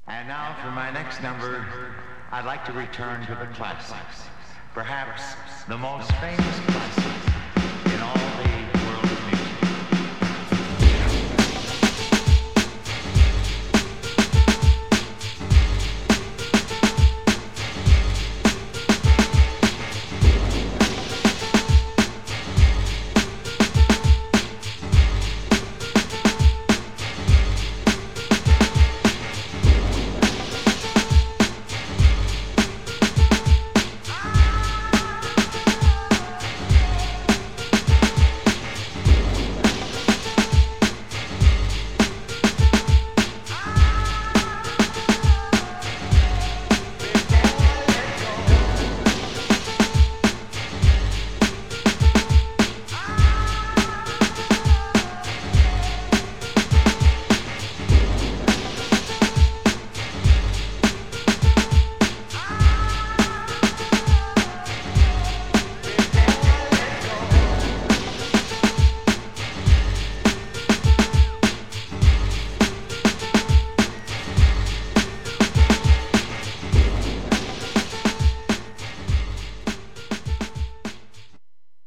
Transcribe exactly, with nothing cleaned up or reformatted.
And now for my next number, I'd like to return to the classics. Perhaps the most famous classic